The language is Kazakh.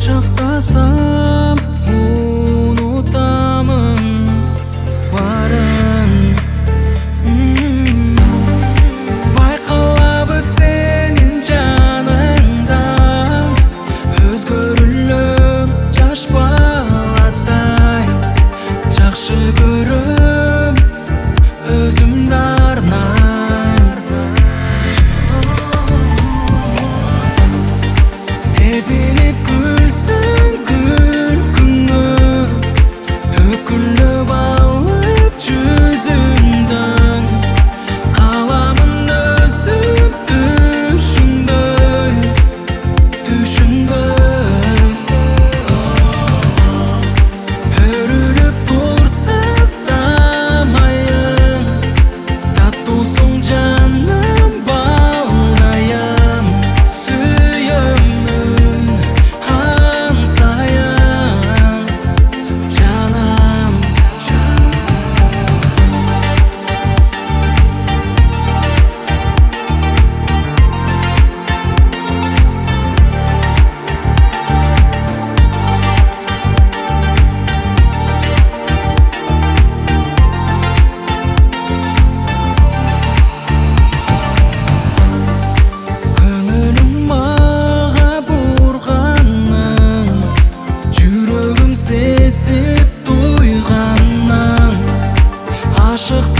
құшақтасам ұмытамын барын. Байқалады сенің жаныңдан өзгөрүлөм жаш баладай. Жақсы көрөм өзүмдү арнайм. Ezilip gülsün gülkünü, öpkülüp alıp жүзүңдөн. Kalamın özüm düşünböy, düşünböy. Örülüp dursa samayın, tatlısın canım bağlayam. Suyumün ansayın canım. Көңілім маға бұрғанның, жүрегім сезіп тойғанның. Ашық